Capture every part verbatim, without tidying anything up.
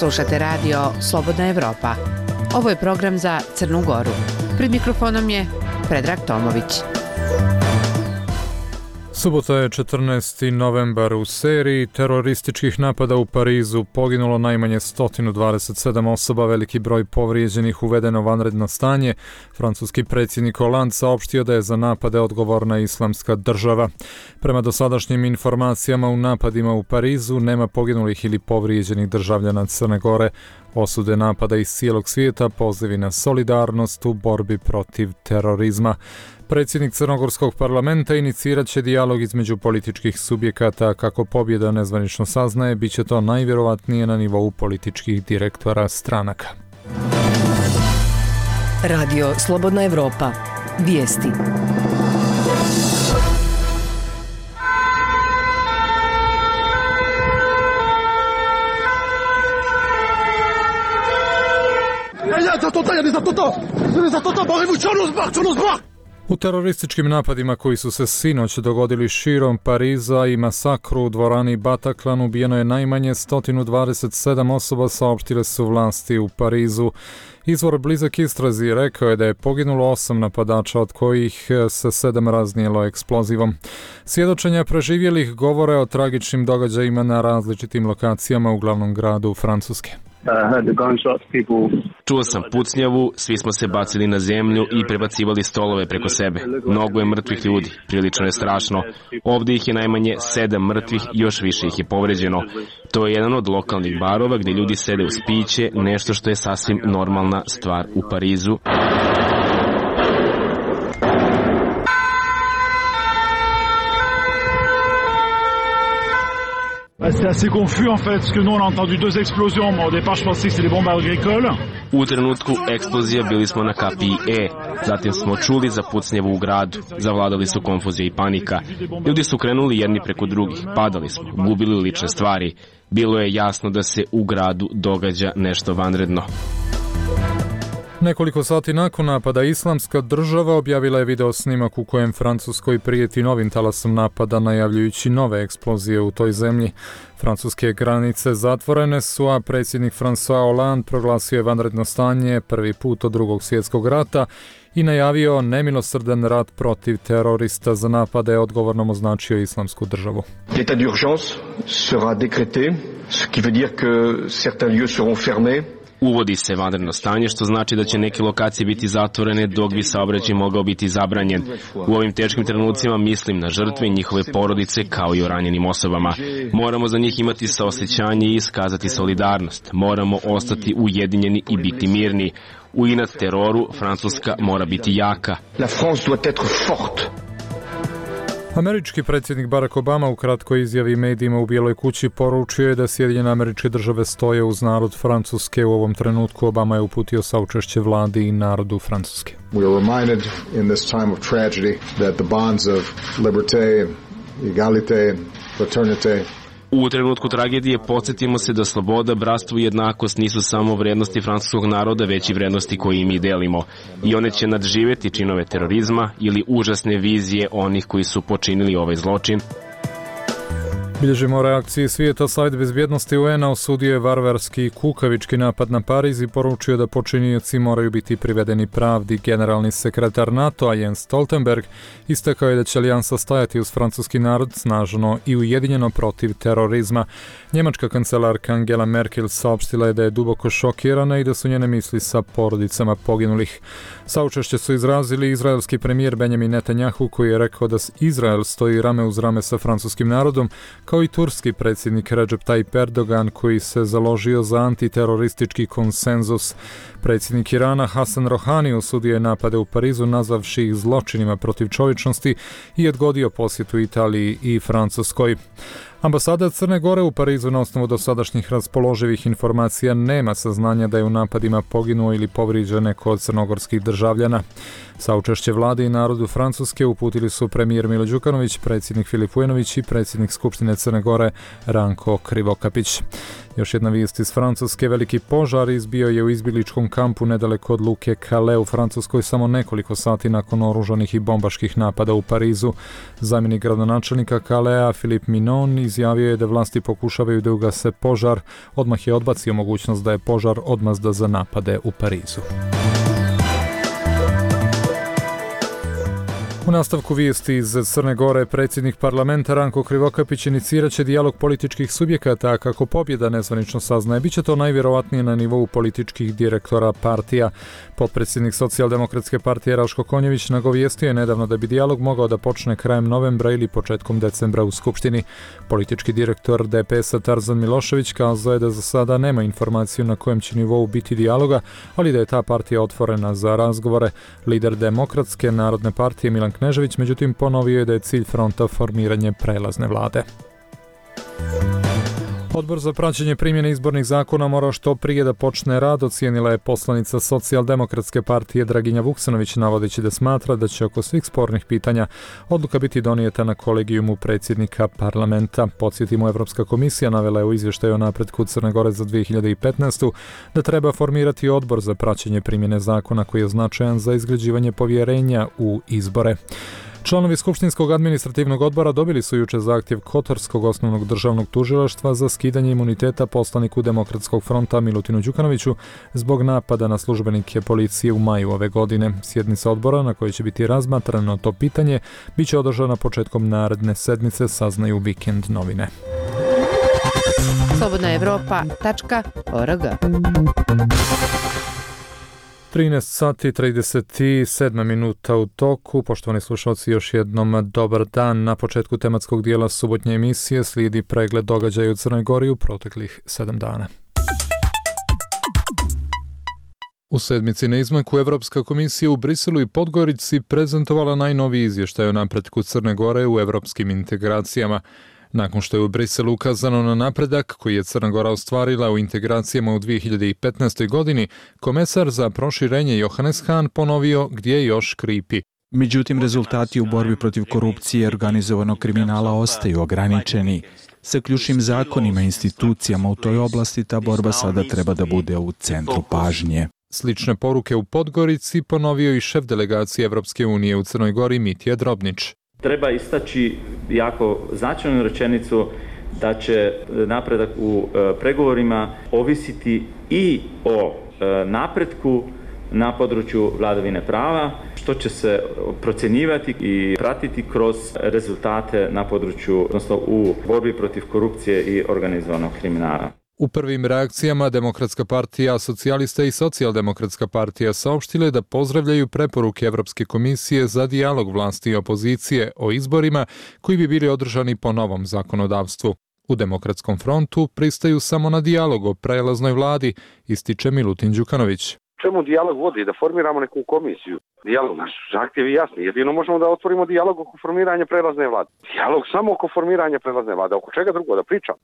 Slušate radio Slobodna Evropa. Ovo je program za Crnu Goru. Pred mikrofonom je Predrag Tomović. Subota je četrnaesti novembar. U seriji terorističkih napada u Parizu poginulo najmanje sto dvadeset sedam osoba, veliki broj povrijeđenih, uvedeno vanredno stanje. Francuski predsjednik Hollande saopštio da je za napade odgovorna Islamska država. Prema dosadašnjim informacijama, u napadima u Parizu nema poginulih ili povrijeđenih državljana Crne Gore. Osude napada iz cijelog svijeta, pozivi na solidarnost u borbi protiv terorizma. Predsjednik Crnogorskog parlamenta inicirat će dijalog između političkih subjekata. Kako pobjeda nezvanično saznaje, bit će to najvjerovatnije na nivou političkih direktora stranaka. Radio Slobodna Evropa. Vijesti. U terorističkim napadima koji su se sinoć dogodili širom Pariza i masakru u dvorani Bataclan ubijeno je najmanje sto dvadeset sedam osoba, saopštile su vlasti u Parizu. Izvor blizak istrazi rekao je da je poginulo osam napadača, od kojih se sedam raznijelo eksplozivom. Svjedočenja preživjelih govore o tragičnim događajima na različitim lokacijama u glavnom gradu Francuske. Čuo sam pucnjavu, svi smo se bacili na zemlju i prebacivali stolove preko sebe. Mnogo je mrtvih ljudi, prilično je strašno. Ovdje ih je najmanje sedam mrtvih, još više ih je povređeno. To je jedan od lokalnih barova gdje ljudi sede uz piće, nešto što je sasvim normalna stvar u Parizu. C'est assez confus en fait, parce que nous on a entendu deux explosions. Bon, au départ je pensais que c'était des bombes agricoles. U trenutku eksplozija bili smo na kapiji E, zatim smo čuli za pucnjevu u gradu, zavladali su konfuzija i panika. Ljudi su krenuli jedni preko drugih, padali smo, gubili lične stvari. Bilo je jasno da se u gradu događa nešto vanredno. Nekoliko sati nakon napada, Islamska država objavila je video snimak u kojem Francuskoj prijeti novim talasom napada, najavljujući nove eksplozije u toj zemlji. Francuske granice zatvorene su, a predsjednik François Hollande proglasio je vanredno stanje prvi put od drugog svjetskog rata i najavio nemilosrdan rat protiv terorista. Za napade odgovornom označio Islamsku državu. L'état d'urgence sera décrété, ce qui veut dire que certains lieux seront fermés. Uvodi se vanredno stanje, što znači da će neke lokacije biti zatvorene, dok bi saobraćaj mogao biti zabranjen. U ovim teškim trenucima mislim na žrtve i njihove porodice, kao i o ranjenim osobama. Moramo za njih imati saosjećanje i iskazati solidarnost. Moramo ostati ujedinjeni i biti mirni. U inat teroru Francuska mora biti jaka. La France doit être forte. Američki predsjednik Barack Obama u kratkoj izjavi medijima u Bijeloj kući poručio je da Sjedinjene Američke Države stoje uz narod Francuske. U ovom trenutku Obama je uputio saučešće vladi i narodu Francuske. We are reminded in this time of tragedy that the bonds of liberté, égalité, fraternité. U trenutku tragedije podsjetimo se da sloboda, bratstvo i jednakost nisu samo vrijednosti francuskog naroda, već i vrijednosti koje mi delimo. I one će nadživjeti činove terorizma ili užasne vizije onih koji su počinili ovaj zločin. Bilježimo reakcije svijeta. Savjet bezbjednosti U N-a osudio je varvarski i kukavički napad na Pariz i poručio da počinioci moraju biti privedeni pravdi. Generalni sekretar NATO-a Jens Stoltenberg istakao je da će alijansa stajati uz francuski narod snažno i ujedinjeno protiv terorizma. Njemačka kancelarka Angela Merkel saopštila je da je duboko šokirana i da su njene misli sa porodicama poginulih. Saučešće su izrazili izraelski premijer Benjamin Netanjahu, koji je rekao da Izrael stoji rame uz rame sa francuskim narodom, kao i turski predsjednik Recep Tayyip Erdogan, koji se založio za antiteroristički konsenzus. Predsjednik Irana Hasan Rohani osudio je napade u Parizu, nazvavši ih zločinima protiv čovječnosti, i odgodio posjetu Italiji i Francuskoj. Ambasada Crne Gore u Parizu na osnovu dosadašnjih raspoloživih informacija nema saznanja da je u napadima poginuo ili povrijeđen neko od crnogorskih državljana. Saučešće vlade i narodu Francuske uputili su premijer Milo Đukanović, predsjednik Filip Vujanović i predsjednik Skupštine Crne Gore Ranko Krivokapić. Još jedna vijest iz Francuske. Veliki požar izbio je u izbjegličkom kampu nedaleko od luke Calais u Francuskoj samo nekoliko sati nakon oružanih i bombaških napada u Parizu. Zamjenik gradonačelnika Calais, Philippe Minon, izjavio je da vlasti pokušavaju da ugase požar. Odmah je odbacio mogućnost da je požar odmazda za napade u Parizu. U nastavku vijesti iz Crne Gore, predsjednik parlamenta Ranko Krivokapić inicirat će dijalog političkih subjekata, a kako pobjeda nezvanično saznaje, bit će to najvjerovatnije na nivou političkih direktora partija. Potpredsjednik Socijaldemokratske partije Raško Konjević nagovijestio je nedavno da bi dijalog mogao da počne krajem novembra ili početkom decembra u Skupštini. Politički direktor D P S-a Tarzan Milošević kazao je da za sada nema informaciju na kojem će nivou biti dijaloga, ali da je ta partija otvorena za razgovore. Lider Demokratske narodne partije Milan Knežević, međutim, ponovio je da je cilj fronta formiranje prelazne vlade. Odbor za praćenje primjene izbornih zakona mora što prije da počne rad, ocijenila je poslanica Socijaldemokratske partije Draginja Vuksanović, navodeći da smatra da će oko svih spornih pitanja odluka biti donijeta na kolegijumu predsjednika parlamenta. Podsjetimo, Evropska komisija navela je u izvještaju o napretku Crne Gore za dvije hiljade petnaestu da treba formirati odbor za praćenje primjene zakona koji je značajan za izgrađivanje povjerenja u izbore. Članovi Skupštinskog administrativnog odbora dobili su juče zahtjev Kotorskog osnovnog državnog tužilaštva za skidanje imuniteta poslaniku Demokratskog fronta Milutinu Đukanoviću zbog napada na službenike policije u maju ove godine. Sjednica odbora na kojoj će biti razmatrano to pitanje bit će održana početkom naredne sedmice, saznaju Vikend novine. slobodna evropa tačka org. trinaest sati trideset sedam minuta u toku. Poštovani slušalci, još jednom dobar dan. Na početku tematskog dijela subotnje emisije slijedi pregled događaja u Crnoj Gori u proteklih sedam dana. U sedmici na izmaku Evropska komisija u Briselu i Podgorici prezentovala najnoviji izvještaj o napretku Crne Gore u evropskim integracijama. Nakon što je u Briselu ukazano na napredak koji je Crna Gora ostvarila u integracijama u dvije hiljade petnaestoj. godini, komesar za proširenje Johannes Hahn ponovio gdje još kripi. Međutim, rezultati u borbi protiv korupcije i organizovanog kriminala ostaju ograničeni. Sa ključnim zakonima i institucijama u toj oblasti ta borba sada treba da bude u centru pažnje. Slične poruke u Podgorici ponovio i šef delegacije Evropske unije u Crnoj Gori Mitja Drobnić. Treba istaći jako značajnu rečenicu da će napredak u pregovorima ovisiti i o napretku na području vladavine prava, što će se procjenjivati i pratiti kroz rezultate na području, odnosno u borbi protiv korupcije i organizovanog kriminala. U prvim reakcijama Demokratska partija, Socijalista i Socijaldemokratska partija saopštile da pozdravljaju preporuke Evropske komisije za dijalog vlasti i opozicije o izborima koji bi bili održani po novom zakonodavstvu. U Demokratskom frontu pristaju samo na dijalog o prelaznoj vladi, ističe Milutin Đukanović. Čemu dijalog vodi? Da formiramo neku komisiju. Dijalog, naš zahtjev je jasni. Jedino možemo da otvorimo dijalog oko formiranja prelazne vlade. Dijalog samo oko formiranja prelazne vlade. Oko čega drugo da pričam?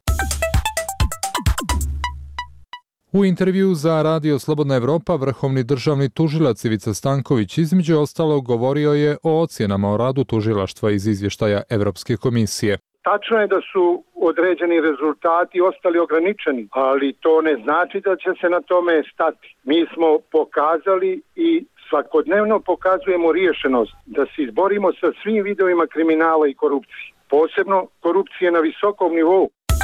U intervju za Radio Slobodna Evropa vrhovni državni tužilac Ivica Stanković između ostalog govorio je o ocjenama o radu tužilaštva iz izvještaja Evropske komisije. Tačno je da su određeni rezultati ostali ograničeni, ali to ne znači da će se na tome stati. Mi smo pokazali i svakodnevno pokazujemo rješenost da se izborimo sa svim vidovima kriminala i korupcije, posebno korupcije na visokom nivou.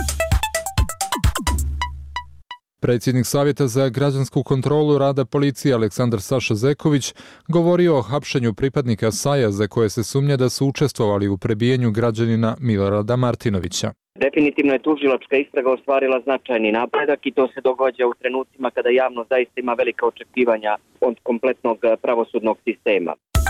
Predsjednik Savjeta za građansku kontrolu rada policije Aleksandar Saša Zeković govorio o hapšenju pripadnika S A J-a za koje se sumnja da su učestvovali u prebijenju građanina Milorada Martinovića. Definitivno je tužilačka istraga ostvarila značajni napredak i to se događa u trenucima kada javnost zaista ima velika očekivanja od kompletnog pravosudnog sistema.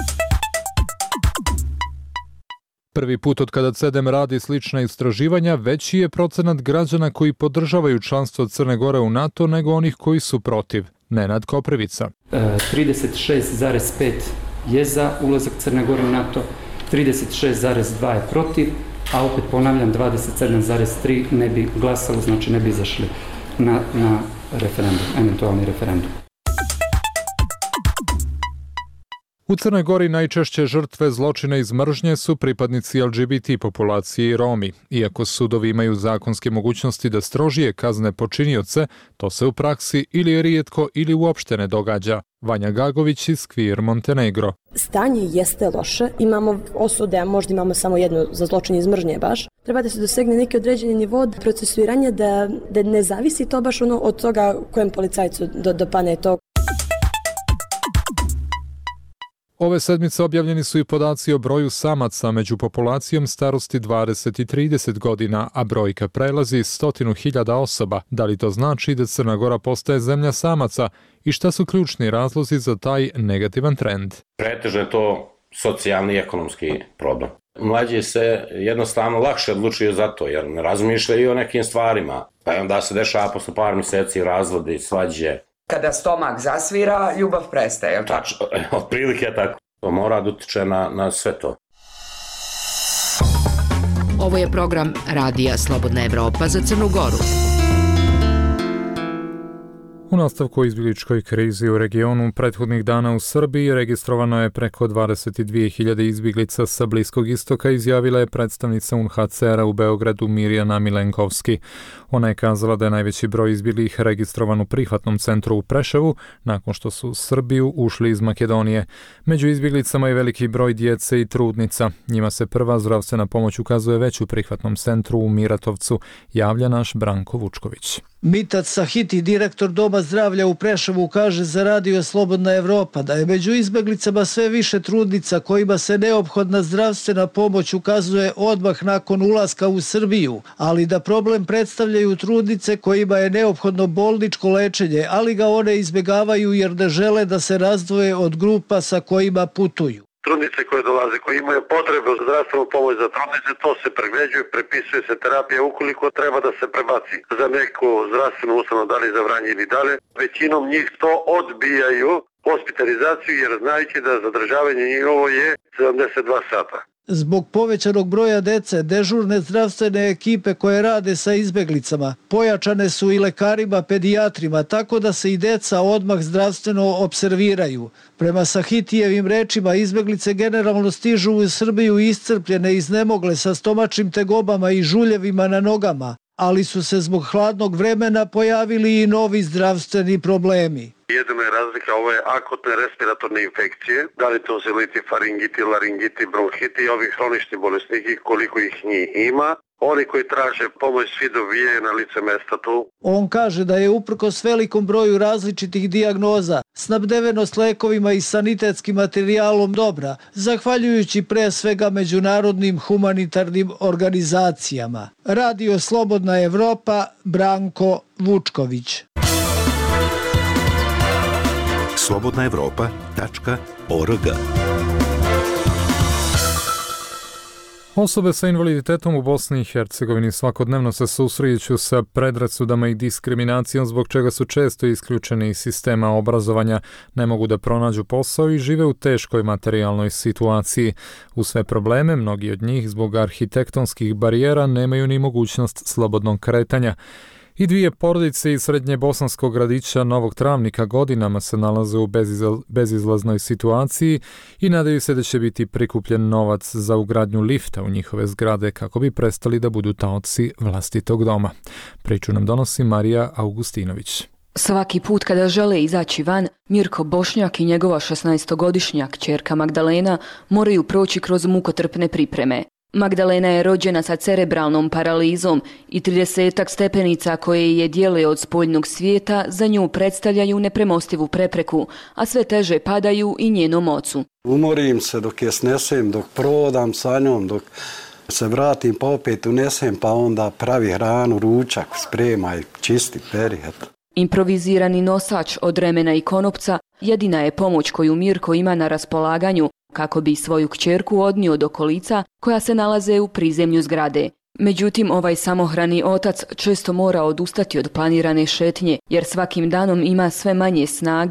Prvi put od kada C E D E M radi slična istraživanja, veći je procenat građana koji podržavaju članstvo Crne Gore u NATO nego onih koji su protiv. Nenad Koprivica. E, trideset šest zarez pet je za ulazak Crne Gore u NATO, trideset šest zarez dva je protiv, a opet ponavljam dvadeset sedam zarez tri ne bi glasalo, znači ne bi izašli na, na referendum, eventualni referendum. U Crnoj Gori najčešće žrtve zločina iz mržnje su pripadnici L G B T populacije i Romi. Iako sudovi imaju zakonske mogućnosti da strožije kazne počinioce, to se u praksi ili rijetko ili uopšte ne događa. Vanja Gagović iz Queer Montenegro. Stanje jeste loše, imamo osude, a možda imamo samo jednu za zločin iz mržnje baš. Treba da se dosegne neki određeni nivo procesuiranja da, da ne zavisi to baš ono od toga kojem policajcu do, dopane to. Ove sedmice objavljeni su i podaci o broju samaca među populacijom starosti dvadeset i trideset godina, a brojka prelazi stotinu hiljada osoba. Da li to znači da Crna Gora postaje zemlja samaca i šta su ključni razlozi za taj negativan trend? Pretežno je to socijalni i ekonomski problem. Mlađi se jednostavno lakše odlučuju za to, jer ne razmišljaju o nekim stvarima. Pa onda se dešava posle par mjeseci razvodi, svađe. Kada stomak zasvira, ljubav prestaje. Tačno, otprilike je tako. To mora da utiče na, na sve to. Ovo je program Radija Slobodna Evropa za Crnu Goru. U nastavku o izbjegličkoj krizi u regionu prethodnih dana u Srbiji registrovano je preko dvadeset dvije hiljade izbjeglica sa Bliskog istoka, izjavila je predstavnica U N H C R-a u Beogradu Mirjana Milenkovski. Ona je kazala da je najveći broj izbjeglih registrovan u prihvatnom centru u Preševu nakon što su u Srbiju ušli iz Makedonije. Među izbjeglicama je veliki broj djece i trudnica. Njima se prva zdravstvena pomoć ukazuje već u prihvatnom centru u Miratovcu, javlja naš Branko Vučković. Mitat Sahiti, direktor Doma zdravlja u Preševu, kaže za Radio Slobodna Evropa da je među izbjeglicama sve više trudnica kojima se neophodna zdravstvena pomoć ukazuje odmah nakon ulaska u Srbiju, ali da problem predstavljaju trudnice kojima je neophodno bolničko lečenje, ali ga one izbjegavaju jer ne žele da se razdvoje od grupa sa kojima putuju. Trudnice koje dolaze, koje imaju potrebu za zdravstvenu pomoć za trudnice, to se pregleđuje, prepisuje se terapija ukoliko treba da se prebaci za neku zdravstvenu ustanovu, da li za Vranje ili dalje. Većinom njih to odbijaju hospitalizaciju jer znajući da zadržavanje njihovo je sedamdeset dva sata. Zbog povećanog broja dece, dežurne zdravstvene ekipe koje rade sa izbjeglicama pojačane su i lekarima, pedijatrima, tako da se i deca odmah zdravstveno observiraju. Prema Sahitijevim rečima, izbjeglice generalno stižu u Srbiju iscrpljene i iznemogle sa stomačnim tegobama i žuljevima na nogama, ali su se zbog hladnog vremena pojavili i novi zdravstveni problemi. Jedina je razlika, ovo je akutne respiratorne infekcije, da li tonziliti, faringiti, laringiti, bronhiti i ovi hronični bolesniki, koliko ih njih ima. Oni koji traže pomoć svi dobijaju na lice mesta tu. On kaže da je uprkos velikom broju različitih dijagnoza snabdevenost lekovima i sanitetskim materijalom dobra, zahvaljujući pre svega međunarodnim humanitarnim organizacijama. Radio Slobodna Evropa, Branko Vučković. slobodna evropa tačka org. Osobe sa invaliditetom u Bosni i Hercegovini svakodnevno se susreću sa predrasudama i diskriminacijom, zbog čega su često isključeni iz sistema obrazovanja, ne mogu da pronađu posao i žive u teškoj materijalnoj situaciji. U sve probleme, mnogi od njih zbog arhitektonskih barijera nemaju ni mogućnost slobodnog kretanja. I dvije porodice iz srednje bosanskog gradića Novog Travnika godinama se nalaze u bezizlaznoj situaciji i nadaju se da će biti prikupljen novac za ugradnju lifta u njihove zgrade kako bi prestali da budu taoci vlastitog doma. Priču nam donosi Marija Augustinović. Svaki put kada žele izaći van, Mirko Bošnjak i njegova šesnaestogodišnja kćerka Magdalena moraju proći kroz mukotrpne pripreme. Magdalena je rođena sa cerebralnom paralizom i tridesetak stepenica koje je dijele od spoljnog svijeta za nju predstavljaju nepremostivu prepreku, a sve teže padaju i njenom ocu. Umorim se dok je snesem, dok prodam sa njom, dok se vratim pa opet unesem, pa onda pravi hranu, ručak, spremaj, čisti, peri. Improvizirani nosač od remena i konopca jedina je pomoć koju Mirko ima na raspolaganju kako bi svoju kćerku odnio do kolica koja se nalaze u prizemlju zgrade. Međutim, ovaj samohrani otac često mora odustati od planirane šetnje jer svakim danom ima sve manje snage,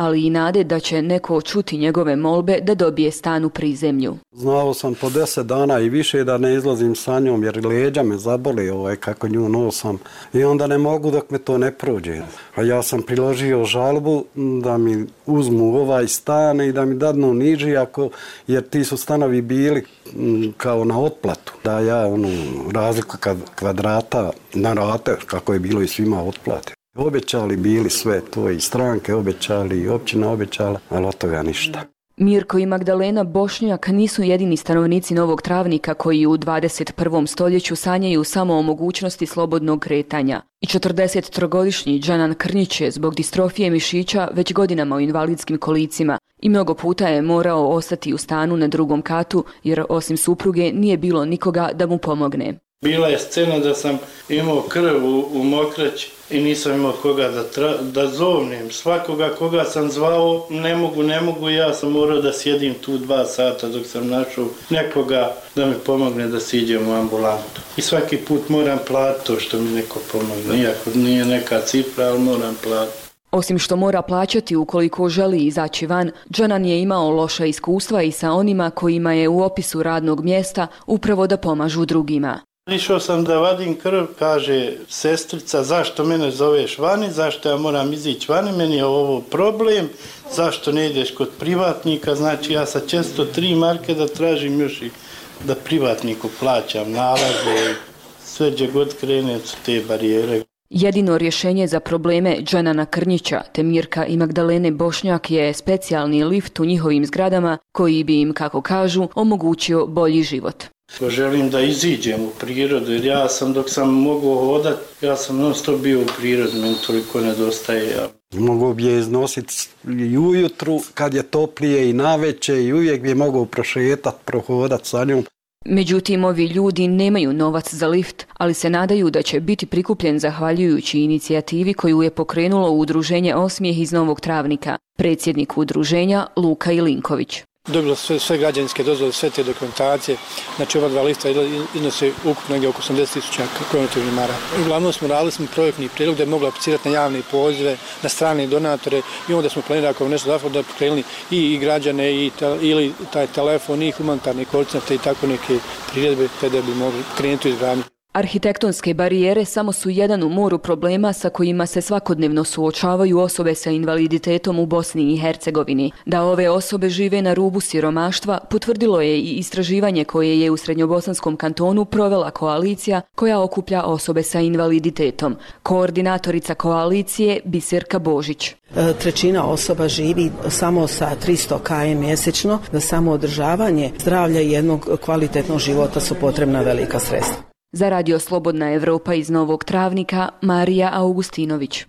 ali i nade da će neko čuti njegove molbe da dobije stan u prizemlju. Znao sam po deset dana i više da ne izlazim sa njom jer leđa me zaboli ovaj, kako nju nosam i onda ne mogu dok me to ne prođe. A ja sam priložio žalbu da mi uzmu ovaj stan i da mi dadnu niži ako, jer ti su stanovi bili m, kao na otplatu. Da ja onu razliku kvadrata na rate kako je bilo i svima otplate. Obećali bili sve to i stranke obećali i općina obećala, ali od toga ništa. Mirko i Magdalena Bošnjak nisu jedini stanovnici Novog Travnika koji u dvadeset prvom stoljeću sanjaju samo o mogućnosti slobodnog kretanja. I četrdesettrogodišnji Džanan Krnjić je zbog distrofije mišića već godinama u invalidskim kolicima i mnogo puta je morao ostati u stanu na drugom katu jer osim supruge nije bilo nikoga da mu pomogne. Bila je scena da sam imao krv u, u mokraći i nisam imao koga da, tra, da zovnem. Svakoga koga sam zvao, ne mogu, ne mogu, ja sam morao da sjedim tu dva sata dok sam našao nekoga da mi pomogne da siđem u ambulantu. I svaki put moram platiti to što mi neko pomogne, iako nije neka cifra, ali moram platiti. Osim što mora plaćati ukoliko želi izaći van, Džanan je imao loša iskustva i sa onima kojima je u opisu radnog mjesta upravo da pomažu drugima. Išao sam da vadim krv, kaže sestrica, zašto mene zoveš vani, zašto ja moram izići vani, meni je ovo problem, zašto ne ideš kod privatnika, znači ja sad često tri marke da tražim još i da privatniku plaćam nalaze, sve gdje god krene su te barijere. Jedino rješenje za probleme Džanana Krnjića te Mirka i Magdalene Bošnjak je specijalni lift u njihovim zgradama koji bi im, kako kažu, omogućio bolji život. Želim da iziđem u prirodu jer ja sam dok sam mogao hodati, ja sam non stop bio u prirodu, meni toliko nedostaje. Mogao bi je iznositi i ujutru kad je toplije i naveče i uvijek bi je mogao prošetati, prohodati sa njom. Međutim, ovi ljudi nemaju novac za lift, ali se nadaju da će biti prikupljen zahvaljujući inicijativi koju je pokrenulo udruženje Osmijeh iz Novog Travnika, predsjednik udruženja Luka Ilinković. Dobilo sve, sve građanske dozvole, sve te dokumentacije. Znači ova dva lifta iznose ukupno negdje oko osamdeset tisuća kilometara mara. Uglavnom smo radili smo projektni prijedlog da je mogla aplicirati na javne pozive, na strane donatore i onda smo planirali ako nešto zapravo da pokrenuli i, i građane i ta, ili taj telefon i humanitarne koordinate i tako neke priredbe te da bi mogli krenuti u izgradnju. Arhitektonske barijere samo su jedan u moru problema sa kojima se svakodnevno suočavaju osobe sa invaliditetom u Bosni i Hercegovini. Da ove osobe žive na rubu siromaštva potvrdilo je i istraživanje koje je u Srednjobosanskom kantonu provela koalicija koja okuplja osobe sa invaliditetom. Koordinatorica koalicije Biserka Božić. Trećina osoba živi samo sa tristo kilometara mjesečno. Za samo održavanje zdravlja i jednog kvalitetnog života su potrebna velika sredstva. Za Radio Slobodna Evropa iz Novog Travnika, Marija Augustinović.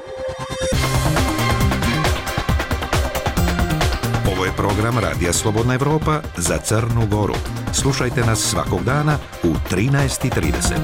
Ovo je program Radija Slobodna Evropa za Crnu Goru. Slušajte nas svakog dana u trinaest i trideset.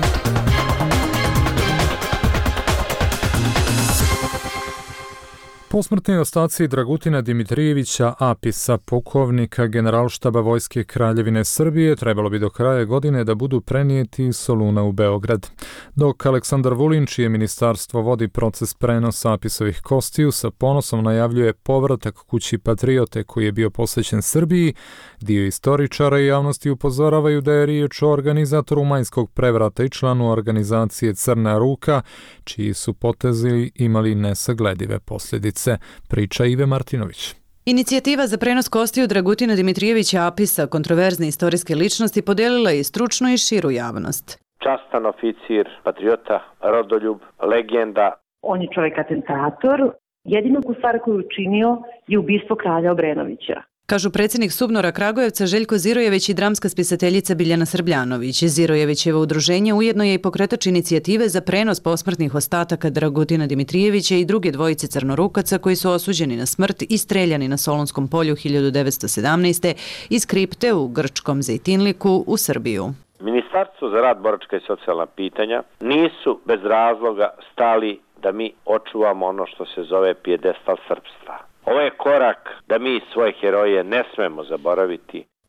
Posmrtni ostaci Dragutina Dimitrijevića, Apisa, pukovnika Generalštaba Vojske Kraljevine Srbije, trebalo bi do kraja godine da budu prenijeti iz Soluna u Beograd. Dok Aleksandar Vulin, čije ministarstvo vodi proces prenosa Apisovih kostiju, sa ponosom najavljuje povratak kući Patriote koji je bio posvećen Srbiji, dio istoričara i javnosti upozoravaju da je riječ o organizatoru majskog prevrata i članu organizacije Crna ruka, čiji su potezi imali nesagledive posljedice. Priča Ive Martinović. Inicijativa za prenos kostiju Dragutina Dimitrijevića, Apisa, kontroverzne istorijske ličnosti, podijelila je i stručnu i širu javnost. Častan oficir, patriota, rodoljub, legenda. On je čovjek atentator. Jedinu stvar koju je učinio je ubistvo kralja Obrenovića. Kažu predsjednik Subnora Kragujevca Željko Zirojević i dramska spisateljica Biljana Srbljanović. Zirojevićevo udruženje ujedno je i pokretač inicijative za prenos posmrtnih ostataka Dragutina Dimitrijevića i druge dvojice crnorukaca koji su osuđeni na smrt i streljani na Solunskom polju hiljadu devetsto sedamnaeste. iz kripte u grčkom Zejtinliku u Srbiju. Ministarstvo za rad, boračka i socijalna pitanja nisu bez razloga stali da mi očuvamo ono što se zove pijedestal srpstva. Ovo je korak da mi svoje heroje ne smemo zaboraviti.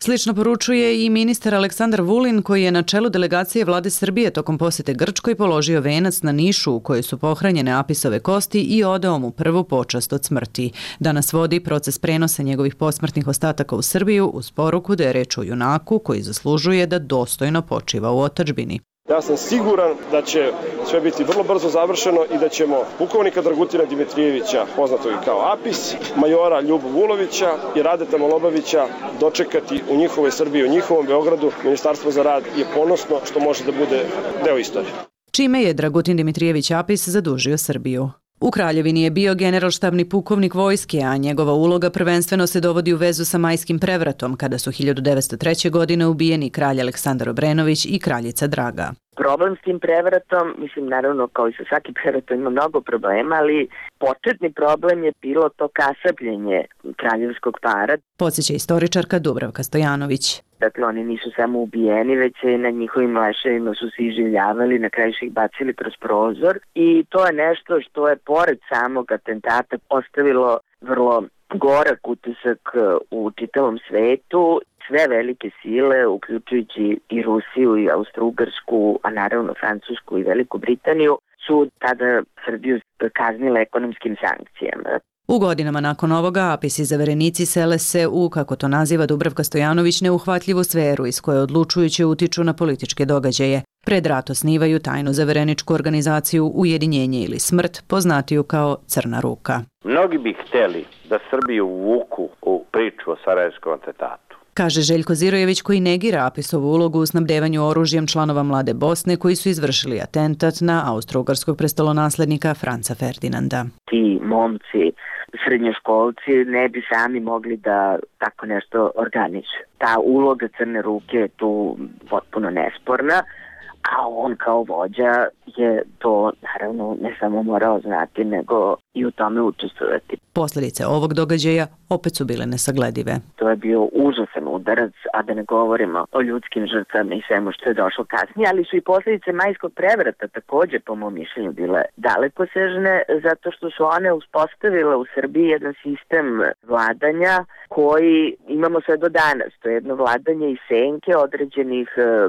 Slično poručuje i ministar Aleksandar Vulin, koji je na čelu delegacije vlade Srbije tokom posete Grčkoj položio venac na nišu u kojoj su pohranjene Apisove kosti i odao mu prvu počast od smrti. Danas vodi proces prenosa njegovih posmrtnih ostataka u Srbiju uz poruku da je reč o junaku koji zaslužuje da dostojno počiva u otadžbini. Ja sam siguran da će sve biti vrlo brzo završeno i da ćemo pukovnika Dragutina Dimitrijevića, poznatog i kao Apis, majora Ljubu Vulovića i Radeta Malobavića dočekati u njihovoj Srbiji, u njihovom Beogradu. Ministarstvo za rad je ponosno što može da bude deo istorije. Čime je Dragutin Dimitrijević Apis zadužio Srbiju. U Kraljevini je bio generalštabni pukovnik vojske, a njegova uloga prvenstveno se dovodi u vezu sa majskim prevratom, kada su hiljadu devetsto treće. godine ubijeni kralj Aleksandar Obrenović i kraljica Draga. Problem s tim prevratom, mislim naravno kao i sa svakim prevratom ima mnogo problema, ali početni problem je bilo to kasapljenje kraljevskog para. Podsjeća istoričarka Dubravka Stojanović. Dakle, oni nisu samo ubijeni, već se na njihovim leševima su se iživljavali, na kraju su ih bacili kroz prozor i to je nešto što je pored samog atentata ostavilo vrlo gorak utisak u čitavom svetu. Sve velike sile, uključujući i Rusiju i Austro-Ugarsku, a naravno Francusku i Veliku Britaniju, su tada Srbiju kaznile ekonomskim sankcijama. U godinama nakon ovoga Apis i zaverenici sele se u, kako to naziva Dubravka Stojanović, neuhvatljivu sferu iz koje odlučujuće utiču na političke događaje. Pred rat osnivaju tajnu zavereničku organizaciju Ujedinjenje ili smrt, poznatiju kao Crna ruka. Mnogi bi hteli da Srbiju uvuku u priču o Sarajevskom atentatu. Kaže Željko Zirojević, koji negira Apisovu ulogu u snabdevanju oružjem članova Mlade Bosne koji su izvršili atentat na austro-ugarskog prestolonaslednika Franca Ferdinanda. Ti momci, srednjoškolci ne bi sami mogli da tako nešto organizuju. Ta uloga Crne ruke je tu potpuno nesporna, a on kao vođa je to naravno ne samo morao znati, nego i u tome učestvovati. Posljedice ovog događaja opet su bile nesagledive. To je bio užasan udarac, a da ne govorimo o ljudskim žrtvama i svemu što je došlo kasnije, ali su i posljedice majskog prevrata također, po mom mišljenju, bile dalekosežne, zato što su one uspostavile u Srbiji jedan sistem vladanja koji imamo sve do danas. To je jedno vladanje iz senke određenih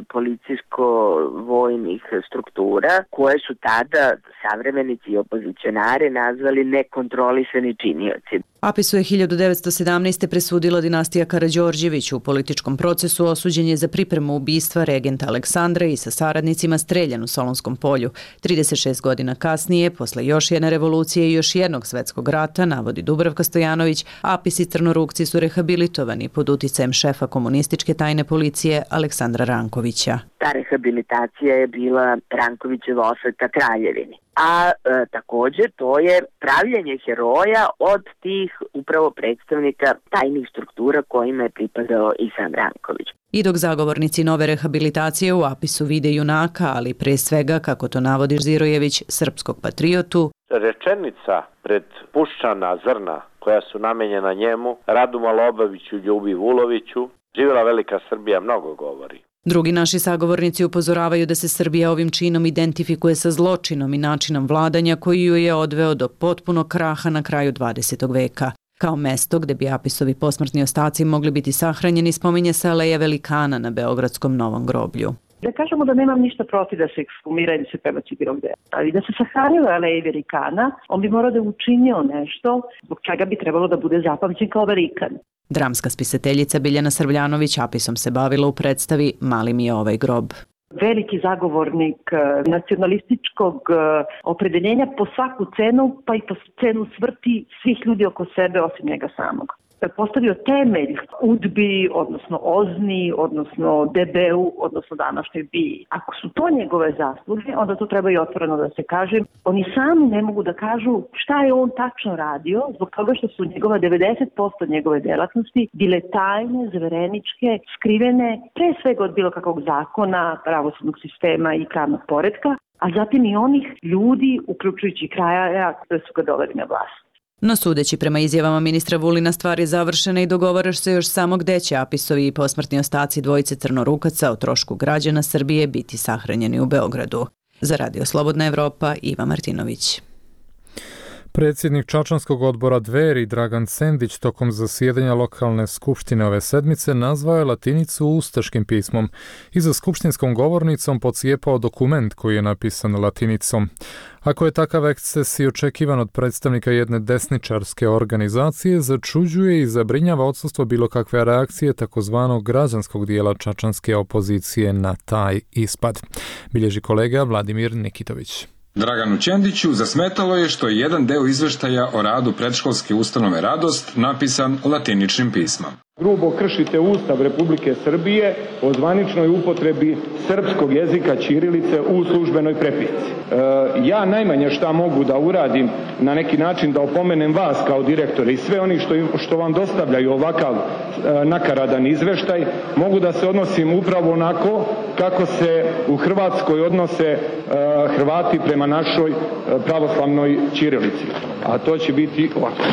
policijsko-vojnih struktura koje su tada savremenici i opozicionari nazvali nekontrolisani činioci. Apisu je hiljadu devetsto sedamnaeste. presudila dinastija Karađorđević. U političkom procesu osuđen je za pripremu ubistva regenta Aleksandra i sa saradnicima streljan u Solonskom polju. trideset šest godina kasnije, posle još jedne revolucije i još jednog svetskog rata, navodi Dubravka Stojanović, Apis i Crnorukci su rehabilitovani pod uticajem šefa komunističke tajne policije Aleksandra Rankovića. Ta rehabilitacija je bila Rankovićeva osveta Kraljevini. A e, također to je pravljenje heroja od tih upravo predstavnika tajnih struktura kojima je pripadao i sam Ranković. I dok zagovornici nove rehabilitacije u Apisu vide junaka, ali pre svega, kako to navodi Zirojević, srpskog patriotu, rečenica pred puščana zrna koja su namenjena njemu, Radu Malobaviću, Ljubi Vuloviću, živjela velika Srbija, mnogo govori. Drugi naši sagovornici upozoravaju da se Srbija ovim činom identifikuje sa zločinom i načinom vladanja koji ju je odveo do potpunog kraha na kraju dvadesetog veka. Kao mesto gde bi Apisovi posmrtni ostaci mogli biti sahranjeni spominje se Aleja Velikana na Beogradskom Novom groblju. Da kažemo da nemam ništa protiv da se ekshumira ili se prebaci bilo gde. Ali da se sahranio Aleji Velikana, on bi morao da učinio nešto zbog čega bi trebalo da bude zapamćen kao velikan. Dramska spisateljica Biljana Srbljanović Apisom se bavila u predstavi Mali mi je ovaj grob. Veliki zagovornik nacionalističkog opredeljenja po svaku cenu, pa i po cenu smrti svih ljudi oko sebe osim njega samog. Postavio temelj udbi, odnosno Ozni, odnosno D B-u, odnosno današnjoj B I. Ako su to njegove zasluge, onda to treba i otvoreno da se kaže. Oni sami ne mogu da kažu šta je on tačno radio, zbog toga što su njegova devedeset posto njegove delatnosti bile tajne, zavereničke, skrivene, pre svega od bilo kakvog zakona, pravosudnog sistema i pravnog poretka, a zatim i onih ljudi, uključujući kraja, koje su ga doveli na vlast. No sudeći prema izjavama ministra Vulina, stvar je završena i dogovaraš se još samo gde će Apisovi i posmrtni ostaci dvojice Crnorukaca o trošku građana Srbije biti sahranjeni u Beogradu. Za Radio Slobodna Evropa, Iva Martinović. Predsjednik Čačanskog odbora Dveri Dragan Sendić tokom zasjedanja lokalne skupštine ove sedmice nazvao je latinicu ustaškim pismom i za skupštinskom govornicom pocijepao dokument koji je napisan latinicom. Ako je takav eksces i očekivan od predstavnika jedne desničarske organizacije, začuđuje i zabrinjava odsustvo bilo kakve reakcije takozvanog građanskog dijela čačanske opozicije na taj ispad. Bilježi kolega Vladimir Nikitović. Draganu Čendiću zasmetalo je što je jedan deo izveštaja o radu predškolske ustanove Radost napisan latiničnim pismom. Grubo kršite Ustav Republike Srbije o zvaničnoj upotrebi srpskog jezika ćirilice u službenoj prepisci. E, ja najmanje šta mogu da uradim na neki način da opomenem vas kao direktore i sve oni što, što vam dostavljaju ovakav e, nakaradan izveštaj, mogu da se odnosim upravo onako kako se u Hrvatskoj odnose e, Hrvati prema našoj e, pravoslavnoj ćirilici. A to će biti ovako.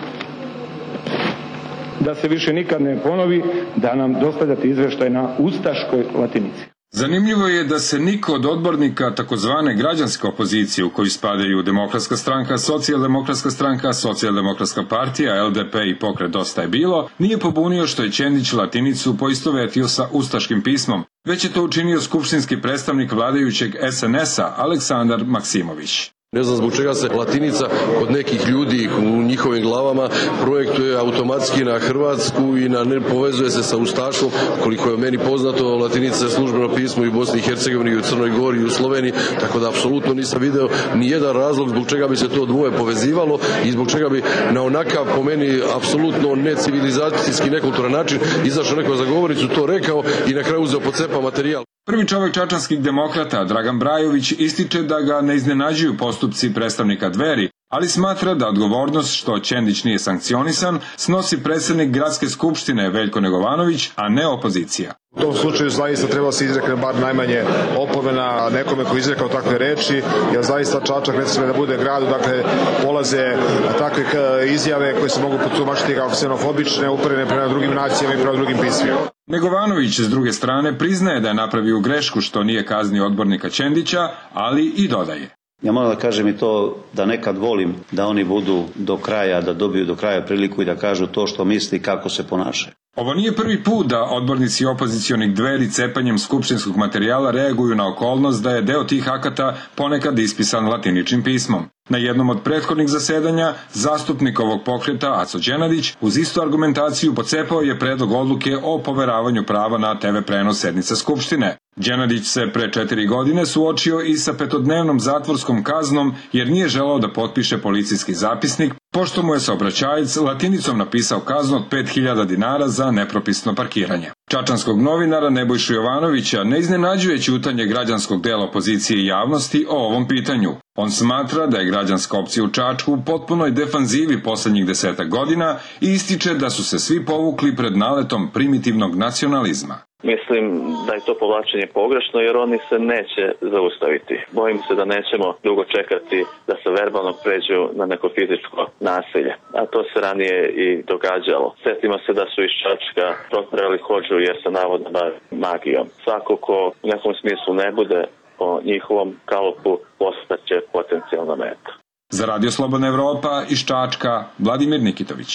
Da se više nikad ne ponovi, da nam dostavljate izveštaj na ustaškoj latinici. Zanimljivo je da se niko od odbornika takozvane građanske opozicije u koju spadaju Demokratska stranka, Socijaldemokratska stranka, Socijaldemokratska partija, L D P i Pokret Dosta je bilo, nije pobunio što je Čendić latinicu poistovetio sa ustaškim pismom, već je to učinio skupštinski predstavnik vladajućeg S N S-a Aleksandar Maksimović. Ne znam zbog čega se latinica kod nekih ljudi u njihovim glavama projektuje automatski na Hrvatsku i na, ne povezuje se sa ustaštvom. Koliko je meni poznato, latinica je službeno pismo i u Bosni i Hercegovini, i u Crnoj Gori, i u Sloveniji, tako da apsolutno nisam video ni jedan razlog zbog čega bi se to dvoje povezivalo i zbog čega bi na onakav, po meni, apsolutno necivilizacijski, nekulturan način izašao neko za govornicu, to rekao i na kraju uzeo pod cepa materijal. Prvi čovjek čačanskih demokrata, Dragan Brajović, ističe da ga ne iznenađuju postupci predstavnika Dveri, ali smatra da odgovornost što Čendić nije sankcionisan snosi predsjednik gradske skupštine Veljko Negovanović, a ne opozicija. U tom slučaju zaista treba se izrekne bar najmanje opomena nekome koji izrekao takve reči, jer zaista Čačak ne smije da bude gradu, dakle polaze takve izjave koje se mogu potumačiti kao ksenofobične, uperene prema drugim nacijama i prema drugim pismima. Negovanović s druge strane priznaje da je napravio grešku što nije kaznio odbornika Čendića, ali i dodaje. Ja moram da kažem i to da nekad volim da oni budu do kraja, da dobiju do kraja priliku i da kažu to što misli kako se ponašaju. Ovo nije prvi put da odbornici opozicionih Dveri cepanjem skupštinskog materijala reaguju na okolnost da je deo tih akata ponekad ispisan latiničnim pismom. Na jednom od prethodnih zasedanja zastupnik ovog pokreta Aco Đenadić uz istu argumentaciju pocepao je predlog odluke o poveravanju prava na te ve prenos sednice Skupštine. Đenadić se pre četiri godine suočio i sa petodnevnom zatvorskom kaznom jer nije želeo da potpiše policijski zapisnik, pošto mu je saobraćajac latinicom napisao kaznu od pet hiljada dinara za nepropisno parkiranje. Čačanskog novinara Nebojšu Jovanovića ne iznenađuje ćutanje građanskog dela opozicije i javnosti o ovom pitanju. On smatra da je građanska opcija u Čačku u potpunoj defanzivi poslednjih desetak godina i ističe da su se svi povukli pred naletom primitivnog nacionalizma. Mislim da je to povlačenje pogrešno jer oni se neće zaustaviti. Bojim se da nećemo dugo čekati da se verbalno pređu na neko fizičko nasilje. A to se ranije i događalo. Sjetimo se da su iz Čačka proterali Hodžu jer se navodno bavi magijom. Svako ko u nekom smislu ne bude po njihovom kalupu postaće potencijalna meta. Za Radio Slobodna Evropa iz Čačka, Vladimir Nikitović.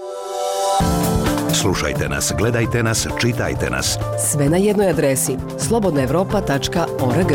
Slušajte nas, gledajte nas, čitajte nas. Sve na jednoj adresi slobodna evropa tačka org.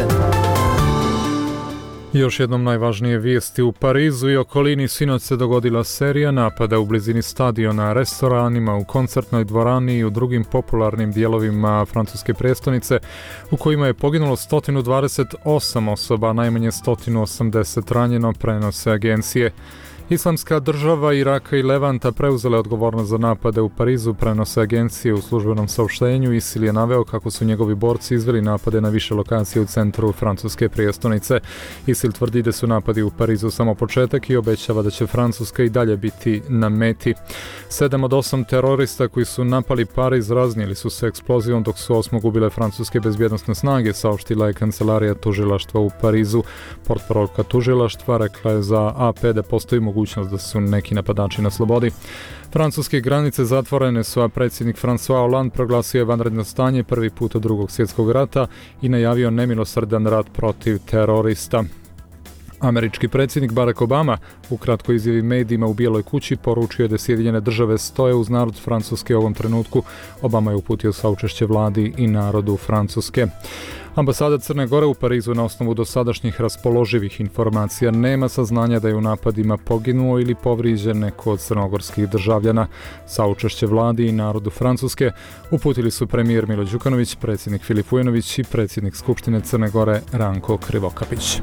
Još jednom najvažnije vijesti. U Parizu i okolini sinoć se dogodila serija napada u blizini stadiona, restoranima, u koncertnoj dvorani i u drugim popularnim dijelovima francuske prijestolnice u kojima je poginulo sto dvadeset osam osoba, najmanje sto osamdeset ranjeno, prenose agencije. Islamska država Iraka i Levanta preuzele odgovornost za napade u Parizu, prenose agencije u službenom saopštenju. ISIL je naveo kako su njegovi borci izveli napade na više lokacije u centru francuske prijestolnice. ISIL tvrdi da su napadi u Parizu samo početak i obećava da će Francuska i dalje biti na meti. Sedam od osam terorista koji su napali Pariz raznijeli su se eksplozijom, dok su osmog ubile francuske bezbjednosne snage, saopštila je kancelarija tužilaštva u Parizu. Portparolka tužilaštva rekla je za A P da postoji mogućnost da su neki napadači na slobodi. Francuske granice zatvorene su, a predsjednik François Hollande proglasio je vanredno stanje prvi put od drugog svjetskog rata i najavio nemilosrdan rat protiv terorista. Američki predsjednik Barack Obama u kratkoj izjavi medijima u Bijeloj kući poručio je da Sjedinjene države stoje uz narod Francuske u ovom trenutku. Obama je uputio saučešće vladi i narodu Francuske. Ambasada Crne Gore u Parizu na osnovu dosadašnjih raspoloživih informacija nema saznanja da je u napadima poginuo ili povrijeđen neko od crnogorskih državljana. Saučešće vladi i narodu Francuske uputili su premijer Milo Đukanović, predsjednik Filip Vujanović i predsjednik Skupštine Crne Gore Ranko Krivokapić.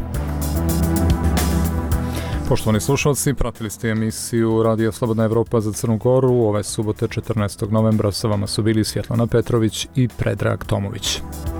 Poštovani slušalci, pratili ste emisiju Radija Slobodna Evropa za Crnu Goru. Ove subote četrnaestog novembra sa vama su bili Svjetlana Petrović i Predrag Tomović.